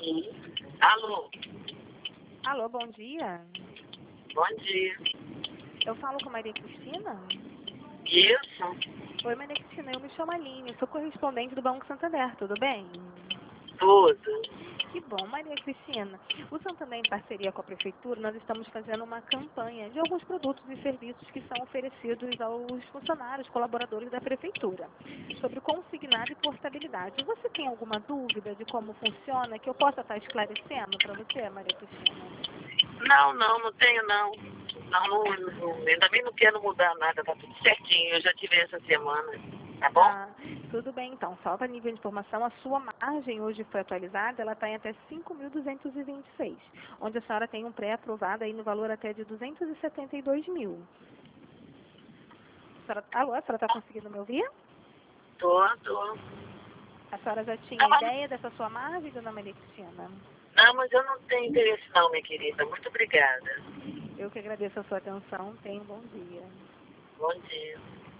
Alô, Alô, bom dia. bom dia. Eu falo com Maria Cristina? Isso, Oi, Maria Cristina, eu me chamo Aline, sou correspondente do Banco Santander, tudo bem? tudo. Que bom, Maria Cristina. O Santander, em parceria com a Prefeitura, nós estamos fazendo uma campanha de alguns produtos e serviços que são oferecidos aos funcionários, colaboradores da Prefeitura, sobre consignado e portabilidade. Você tem alguma dúvida de como funciona que eu possa estar esclarecendo para você, Maria Cristina? Não tenho não. Ainda bem não quero mudar nada, tá tudo certinho. Eu já tive essa semana, tá bom? Ah, tudo bem, então. Só para nível de informação, a sua margem hoje foi atualizada, ela está em até 5.226, onde a senhora tem um pré-aprovado aí no valor até de 272 mil. Alô, a senhora está conseguindo me ouvir? Tô. A senhora já tinha Não, ideia dessa sua margem, dona Maria Cristina? não, mas eu não tenho interesse não, minha querida. Muito obrigada. Eu que agradeço a sua atenção. Tenha um bom dia. Bom dia.